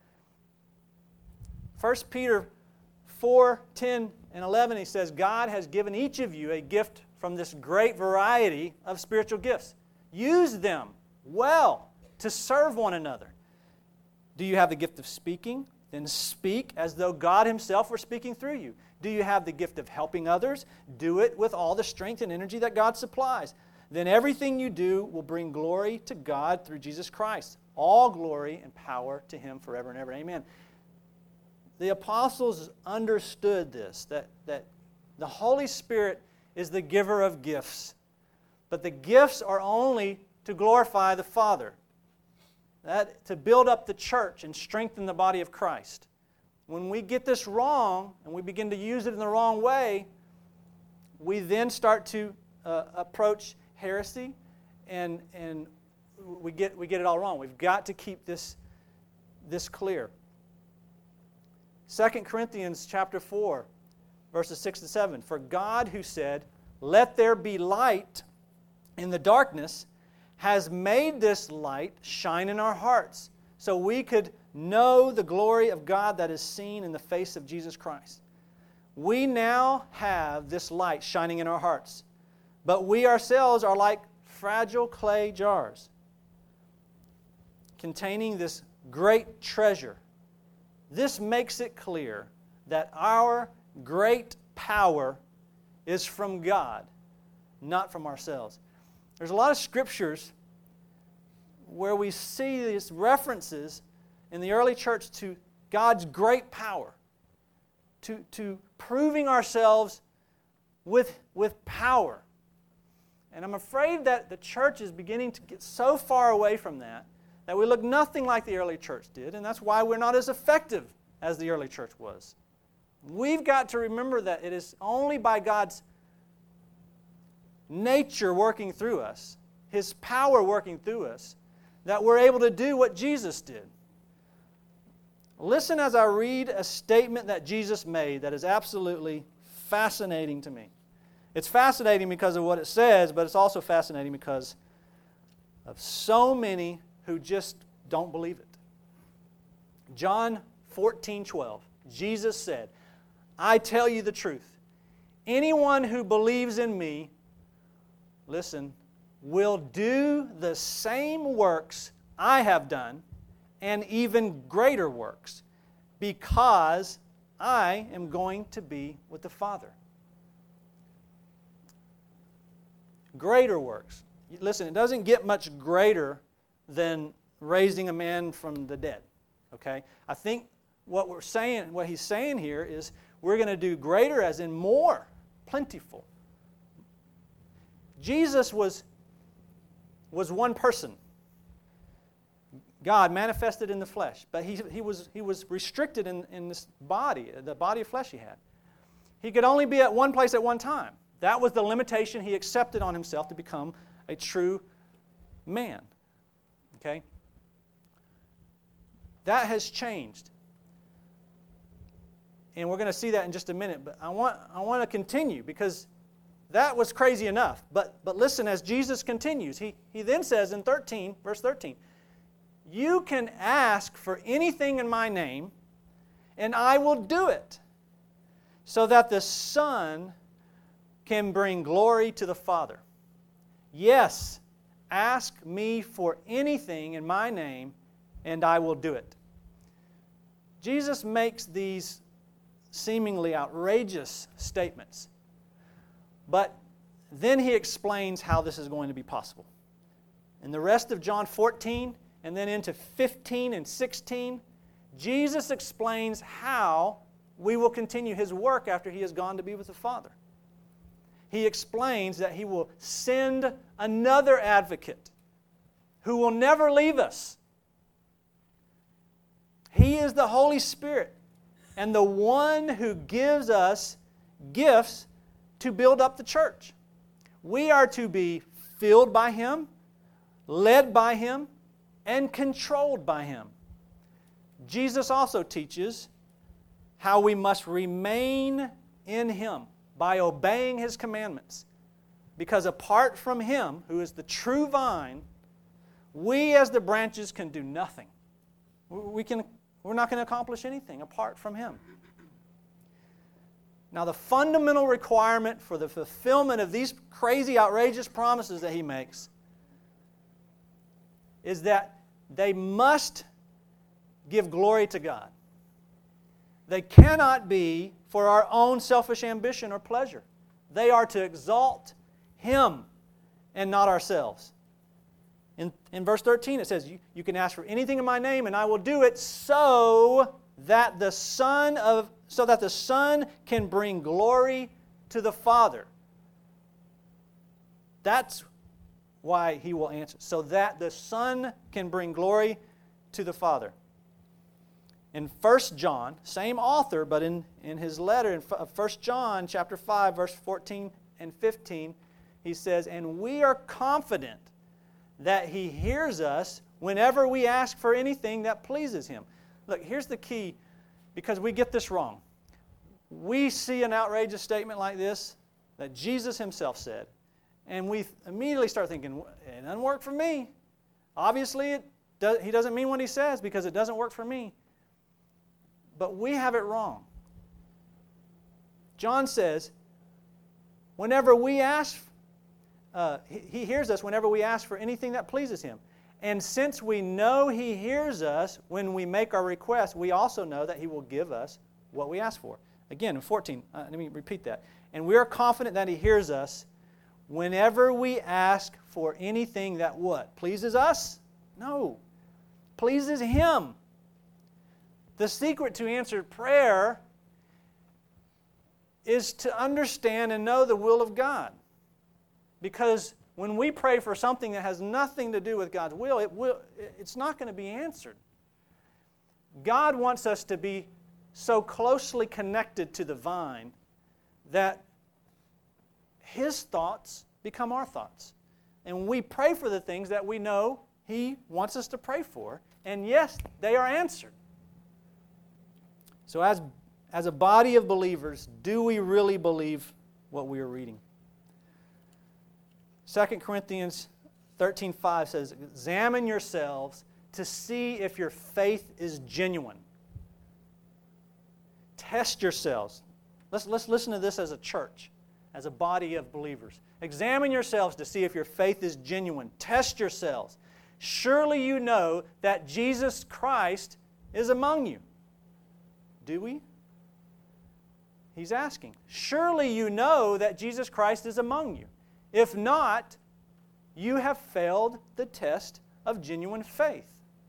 First Peter four, ten, and eleven, he says, God has given each of you a gift from this great variety of spiritual gifts. Use them well to serve one another. Do you have the gift of speaking? Then speak as though God Himself were speaking through you. Do you have the gift of helping others? Do it with all the strength and energy that God supplies. Then everything you do will bring glory to God through Jesus Christ. All glory and power to Him forever and ever. Amen. The apostles understood this, that, that the Holy Spirit is the giver of gifts. But the gifts are only to glorify the Father. That, to build up the church and strengthen the body of Christ. When we get this wrong and we begin to use it in the wrong way, we then start to uh, approach heresy and, and we get, we get it all wrong. We've got to keep this, this clear. Second Corinthians chapter four, verses six to seven. For God who said, "Let there be light," in the darkness, has made this light shine in our hearts, so we could know the glory of God that is seen in the face of Jesus Christ. We now have this light shining in our hearts, but we ourselves are like fragile clay jars containing this great treasure. This makes it clear that our great power is from God, not from ourselves. There's a lot of scriptures where we see these references in the early church to God's great power, to, to proving ourselves with, with power. And I'm afraid that the church is beginning to get so far away from that that we look nothing like the early church did, and that's why we're not as effective as the early church was. We've got to remember that it is only by God's nature working through us, His power working through us, that we're able to do what Jesus did. Listen as I read a statement that Jesus made that is absolutely fascinating to me. It's fascinating because of what it says, but it's also fascinating because of so many who just don't believe it. John fourteen twelve, Jesus said, "I tell you the truth. Anyone who believes in me," listen, "will do the same works I have done, and even greater works, because I am going to be with the Father." Greater works. Listen, it doesn't get much greater than raising a man from the dead. Okay? I think what we're saying, what he's saying here is we're going to do greater as in more, plentiful. Jesus was, was one person. God manifested in the flesh, but he, he, was, he was restricted in, in this body, the body of flesh he had. He could only be at one place at one time. That was the limitation he accepted on himself to become a true man. Okay? That has changed. And we're going to see that in just a minute, but I want, I want to continue because that was crazy enough. But, but listen, as Jesus continues, he, he then says in thirteen, verse thirteen, you can ask for anything in my name, and I will do it, so that the Son can bring glory to the Father. Yes, ask me for anything in my name, and I will do it. Jesus makes these seemingly outrageous statements, but then he explains how this is going to be possible. In the rest of John fourteen, and then into fifteen and sixteen, Jesus explains how we will continue his work after he has gone to be with the Father. He explains that he will send another advocate who will never leave us. He is the Holy Spirit and the one who gives us gifts to build up the church. We are to be filled by him, led by him, and controlled by him. Jesus also teaches how we must remain in him by obeying his commandments. Because apart from him, who is the true vine, we as the branches can do nothing. We can, we're not going to accomplish anything apart from him. Now, the fundamental requirement for the fulfillment of these crazy, outrageous promises that he makes is that they must give glory to God. They cannot be for our own selfish ambition or pleasure. They are to exalt him and not ourselves. In, in verse thirteen it says, you, you can ask for anything in my name and I will do it so that the Son of so that the Son can bring glory to the Father. That's why he will answer. So that the Son can bring glory to the Father. In First John, same author, but in, in his letter, in First John chapter five, verse fourteen and fifteen, he says, and we are confident that he hears us whenever we ask for anything that pleases him. Look, here's the key, because we get this wrong. We see an outrageous statement like this that Jesus himself said, and we immediately start thinking, it doesn't work for me. Obviously, it does, he doesn't mean what he says because it doesn't work for me. But we have it wrong. John says, whenever we ask, uh, he, he hears us whenever we ask for anything that pleases him. And since we know he hears us when we make our request, we also know that he will give us what we ask for. Again, in fourteen, uh, let me repeat that. And we are confident that he hears us whenever we ask for anything that what? Pleases us? No. Pleases him. The secret to answered prayer is to understand and know the will of God. Because when we pray for something that has nothing to do with God's will, it will it's not going to be answered. God wants us to be so closely connected to the vine that his thoughts become our thoughts. And we pray for the things that we know he wants us to pray for. And yes, they are answered. So as, as a body of believers, do we really believe what we are reading? Second Corinthians thirteen five says, examine yourselves to see if your faith is genuine. Test yourselves. Let's, let's listen to this as a church, as a body of believers. Examine yourselves to see if your faith is genuine. Test yourselves. Surely you know that Jesus Christ is among you. Do we? He's asking. Surely you know that Jesus Christ is among you. If not, you have failed the test of genuine faith.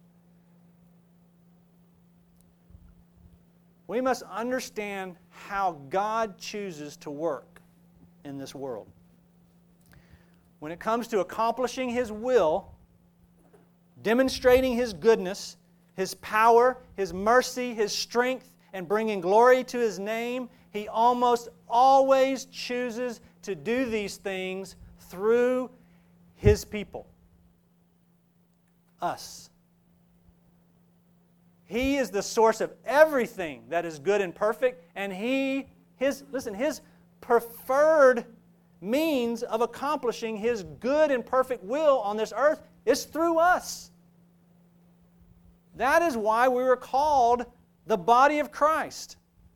We must understand how God chooses to work in this world. When it comes to accomplishing His will, demonstrating His goodness, His power, His mercy, His strength, and bringing glory to His name, He almost always chooses to do these things through His people, us. He is the source of everything that is good and perfect, and He, His, listen, His preferred means of accomplishing His good and perfect will on this earth is through us. That is why we were called the body of Christ.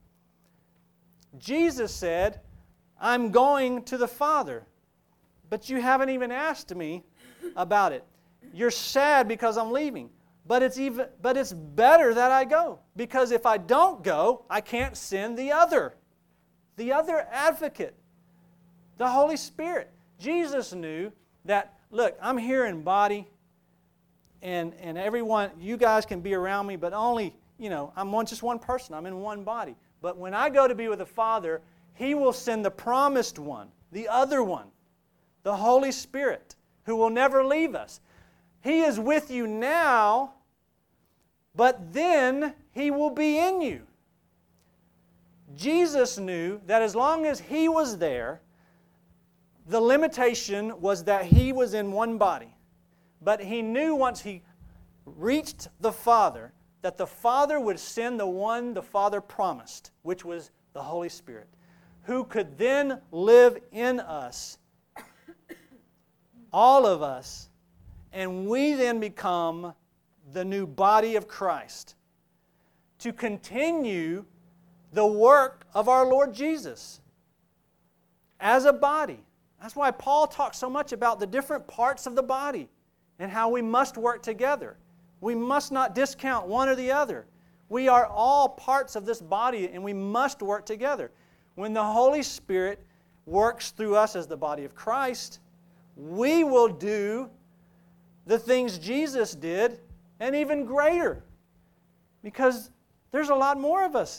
Jesus said, I'm going to the Father, but you haven't even asked me about it. You're sad because I'm leaving. But it's even but it's better that I go, because if I don't go, I can't send the other. The other advocate, the Holy Spirit. Jesus knew that, look, I'm here in body, and and everyone, you guys can be around me, but only, you know, I'm one just one person. I'm in one body. But when I go to be with the Father, He will send the promised one, the other one, the Holy Spirit, who will never leave us. He is with you now, but then He will be in you. Jesus knew that as long as He was there, the limitation was that He was in one body. But He knew once He reached the Father, that the Father would send the one the Father promised, which was the Holy Spirit, who could then live in us, all of us, and we then become the new body of Christ to continue the work of our Lord Jesus as a body. That's why Paul talks so much about the different parts of the body and how we must work together. We must not discount one or the other. We are all parts of this body, and we must work together. When the Holy Spirit works through us as the body of Christ, we will do the things Jesus did, and even greater, because there's a lot more of us.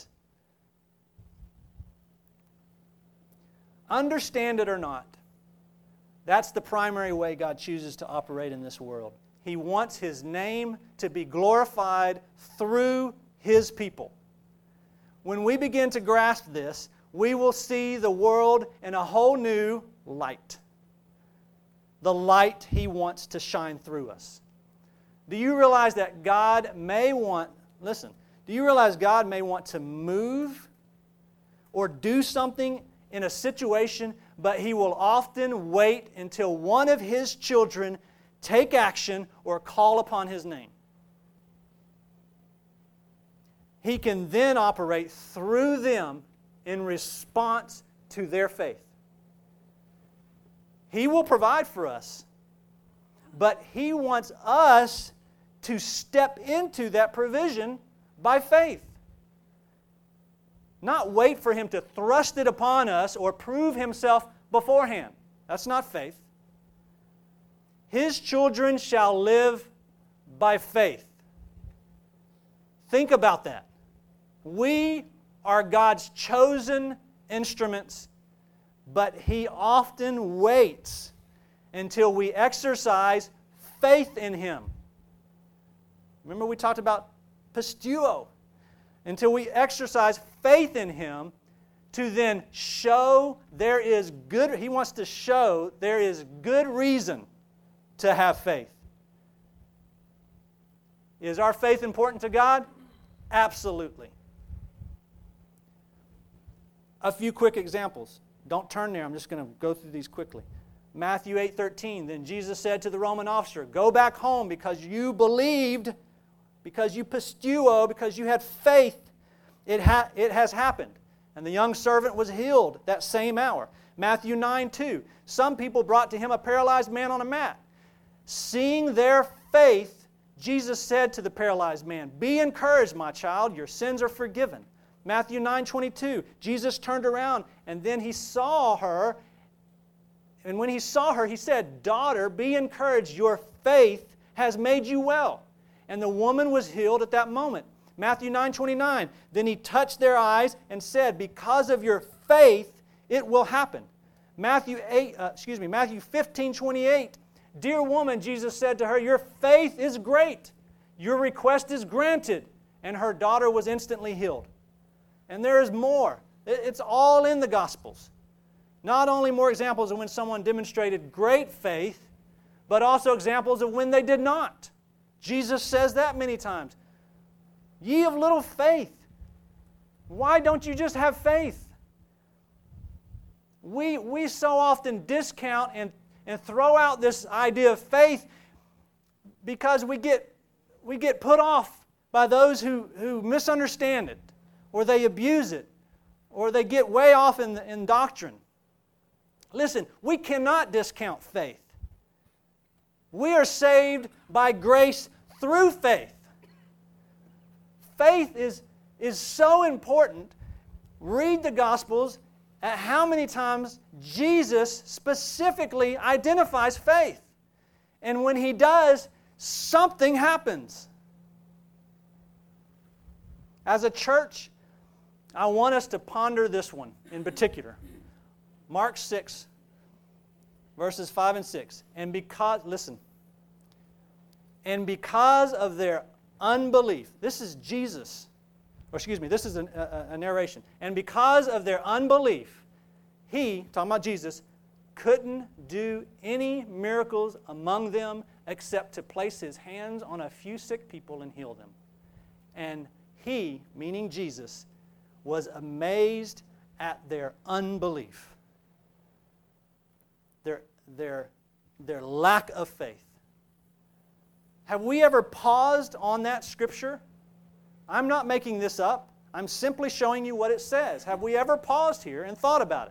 Understand it or not, that's the primary way God chooses to operate in this world. He wants His name to be glorified through His people. When we begin to grasp this, we will see the world in a whole new light. The light He wants to shine through us. Do you realize that God may want, listen, do you realize God may want to move or do something in a situation, but He will often wait until one of His children take action or call upon His name? He can then operate through them in response to their faith. He will provide for us, but He wants us to step into that provision by faith. Not wait for Him to thrust it upon us or prove Himself beforehand. That's not faith. His children shall live by faith. Think about that. We are God's chosen instruments, but He often waits until we exercise faith in Him. Remember we talked about pisteuo. Until we exercise faith in Him to then show there is good, He wants to show there is good reason to have faith. Is our faith important to God? Absolutely. A few quick examples. Don't turn there. I'm just going to go through these quickly. Matthew eight thirteen. Then Jesus said to the Roman officer, "Go back home because you believed, because you pisteuo, because you had faith. It, ha- it has happened." And the young servant was healed that same hour. Matthew nine two. Some people brought to Him a paralyzed man on a mat. Seeing their faith, Jesus said to the paralyzed man, "Be encouraged, my child, your sins are forgiven." Matthew nine twenty-two, Jesus turned around and then He saw her, and when He saw her, He said, "Daughter, be encouraged, your faith has made you well. And the woman was healed at that moment. Matthew nine twenty-nine, then he touched their eyes and said, because of your faith, it will happen. Matthew eight, uh, excuse me, Matthew fifteen twenty-eight, dear woman, Jesus said to her, your faith is great. Your request is granted. And her daughter was instantly healed. And there is more. It's all in the Gospels. Not only more examples of when someone demonstrated great faith, but also examples of when they did not. Jesus says that many times. Ye of little faith, why don't you just have faith? We, we so often discount and, and throw out this idea of faith because we get, we get put off by those who, who misunderstand it, or they abuse it, or they get way off in, in doctrine. Listen, we cannot discount faith. We are saved by grace through faith. Faith is, is so important. Read the Gospels at how many times Jesus specifically identifies faith. And when He does, something happens. As a church, I want us to ponder this one in particular. Mark six, verses five and six. And because, listen, and because of their unbelief, this is Jesus, or excuse me, this is a, a, a narration. And because of their unbelief, He, talking about Jesus, couldn't do any miracles among them except to place His hands on a few sick people and heal them. And He, meaning Jesus, was amazed at their unbelief, their, their, their lack of faith. Have we ever paused on that scripture? I'm not making this up. I'm simply showing you what it says. Have we ever paused here and thought about it?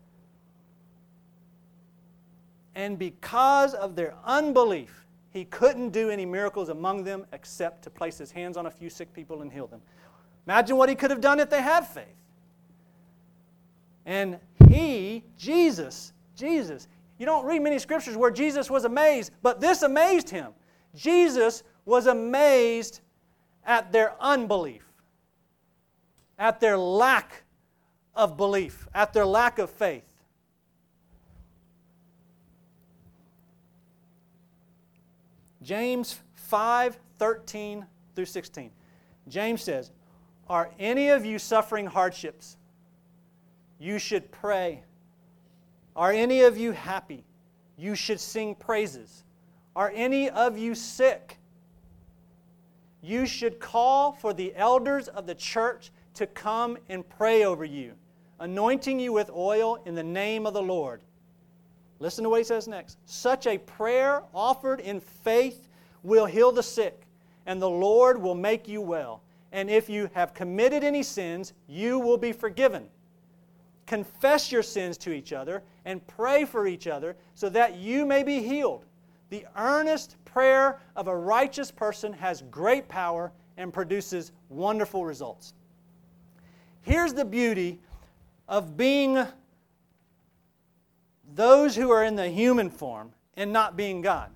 And because of their unbelief, He couldn't do any miracles among them except to place His hands on a few sick people and heal them. Imagine what He could have done if they had faith. And He, Jesus, Jesus, you don't read many scriptures where Jesus was amazed, but this amazed Him. Jesus was amazed at their unbelief, at their lack of belief, at their lack of faith. James five, thirteen through sixteen. James says, are any of you suffering hardships? You should pray. Are any of you happy? You should sing praises. Are any of you sick? You should call for the elders of the church to come and pray over you, anointing you with oil in the name of the Lord. Listen to what he says next. Such a prayer offered in faith will heal the sick, and the Lord will make you well. And if you have committed any sins, you will be forgiven. Confess your sins to each other and pray for each other so that you may be healed. The earnest prayer of a righteous person has great power and produces wonderful results. Here's the beauty of being those who are in the human form and not being God.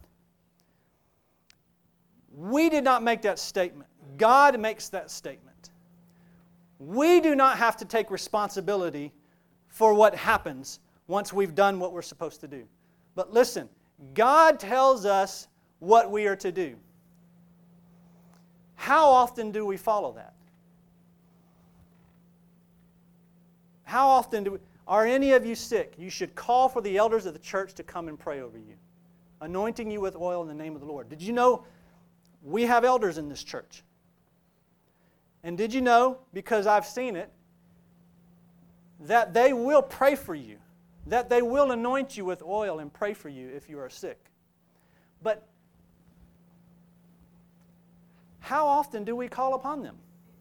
We did not make that statement. God makes that statement. We do not have to take responsibility for what happens once we've done what we're supposed to do. But listen, God tells us what we are to do. How often do we follow that? How often do we... Are any of you sick? You should call for the elders of the church to come and pray over you, anointing you with oil in the name of the Lord. Did you know we have elders in this church? And did you know, because I've seen it, that they will pray for you, that they will anoint you with oil and pray for you if you are sick? But how often do we call upon them?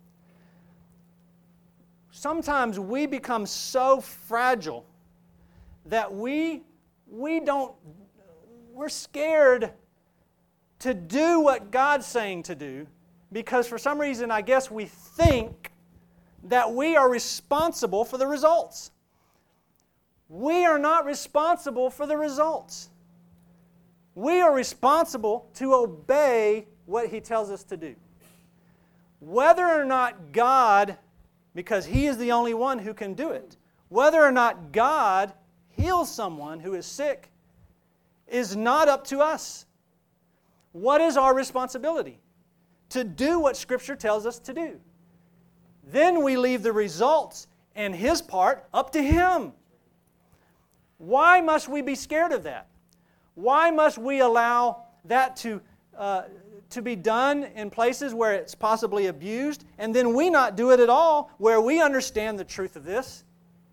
Sometimes we become so fragile that we, we don't, we're scared to do what God's saying to do because for some reason I guess we think that we are responsible for the results. We are not responsible for the results. We are responsible to obey what He tells us to do. Whether or not God, because He is the only one who can do it, whether or not God heals someone who is sick is not up to us. What is our responsibility? To do what Scripture tells us to do. Then we leave the results and His part up to Him. Why must we be scared of that? Why must we allow that to, uh, to be done in places where it's possibly abused, and then we not do it at all where we understand the truth of this?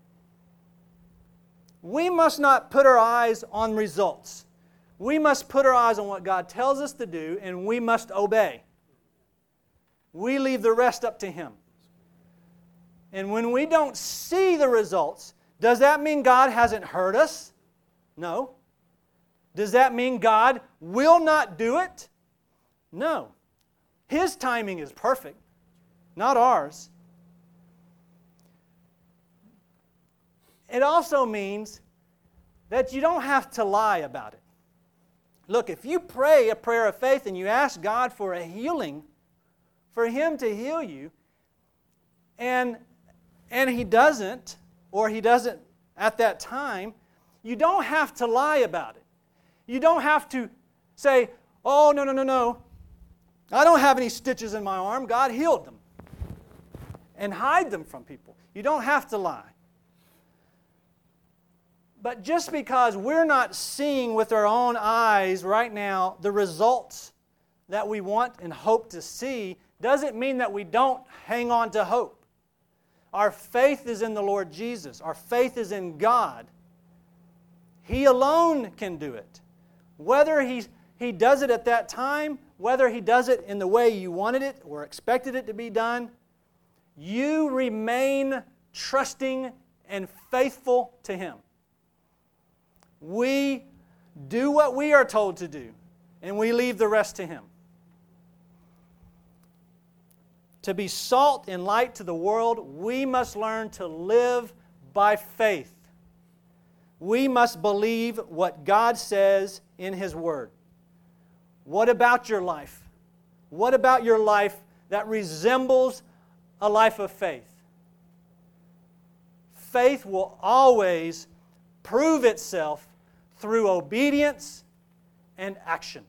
We must not put our eyes on results. We must put our eyes on what God tells us to do, and we must obey. We leave the rest up to Him. And when we don't see the results, does that mean God hasn't heard us? No. Does that mean God will not do it? No. His timing is perfect, not ours. It also means that you don't have to lie about it. Look, if you pray a prayer of faith and you ask God for a healing, for Him to heal you, and, and He doesn't, or He doesn't at that time, you don't have to lie about it. You don't have to say, oh, no, no, no, no. I don't have any stitches in my arm. God healed them. And hide them from people. You don't have to lie. But just because we're not seeing with our own eyes right now the results that we want and hope to see, doesn't mean that we don't hang on to hope. Our faith is in the Lord Jesus. Our faith is in God. He alone can do it. Whether he, he does it at that time, whether He does it in the way you wanted it or expected it to be done, you remain trusting and faithful to Him. We do what we are told to do, and we leave the rest to Him. To be salt and light to the world, we must learn to live by faith. We must believe what God says in His Word. What about your life? What about your life that resembles a life of faith? Faith will always prove itself through obedience and action.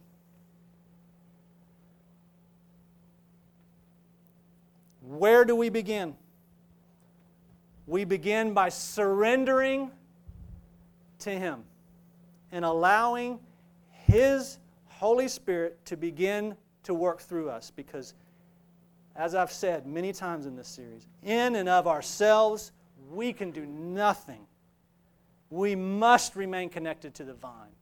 Where do we begin? We begin by surrendering to Him and allowing His Holy Spirit to begin to work through us, because, as I've said many times in this series, in and of ourselves, we can do nothing. We must remain connected to the vine.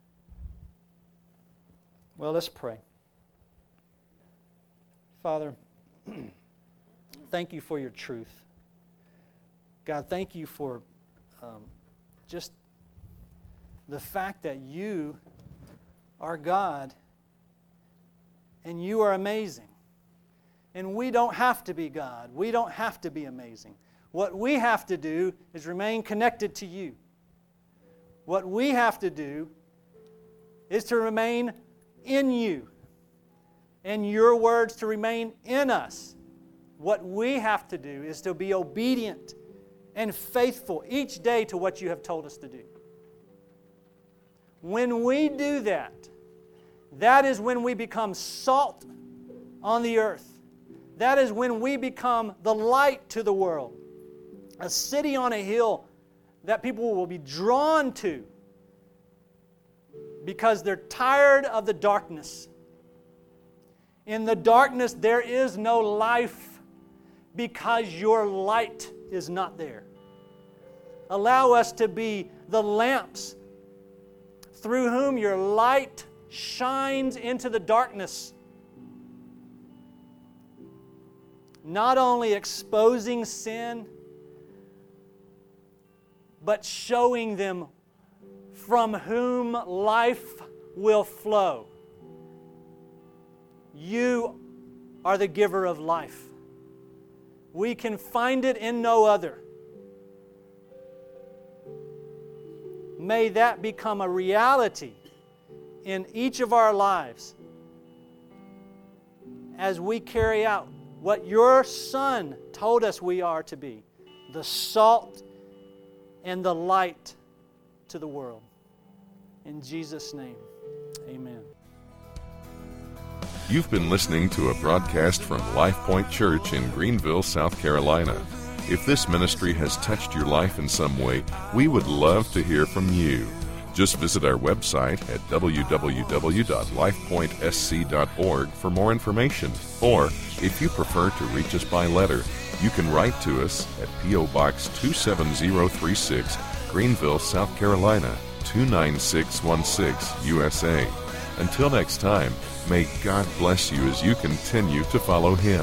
Well, let's pray. Father, thank You for Your truth. God, thank You for um, just the fact that You are God and You are amazing. And we don't have to be God. We don't have to be amazing. What we have to do is remain connected to You. What we have to do is to remain in You and Your words to remain in us. What we have to do is to be obedient and faithful each day to what You have told us to do. When we do that, that is when we become salt on the earth. That is when we become the light to the world. A city on a hill that people will be drawn to because they're tired of the darkness. In the darkness there is no life because Your light is not there. Allow us to be the lamps through whom Your light shines into the darkness. Not only exposing sin, but showing them from whom life will flow. You are the giver of life. We can find it in no other. May that become a reality in each of our lives as we carry out what your Son told us we are to be, the salt and the light to the world. In Jesus' name, amen. You've been listening to a broadcast from Life Point Church in Greenville, South Carolina. If this ministry has touched your life in some way, we would love to hear from you. Just visit our website at w w w dot life point s c dot org for more information. Or, if you prefer to reach us by letter, you can write to us at P O Box two seven zero three six, Greenville, South Carolina, two nine six one six, U S A. Until next time, may God bless you as you continue to follow Him.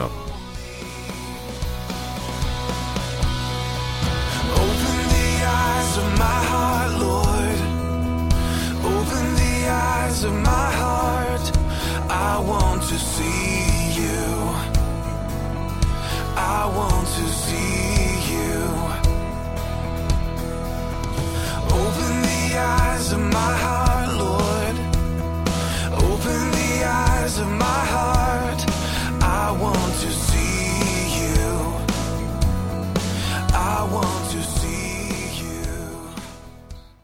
Open the eyes of my heart, Lord. Open the eyes of my heart. I want to see you. I want to see you. Open the eyes of my heart, Lord. Open the eyes of my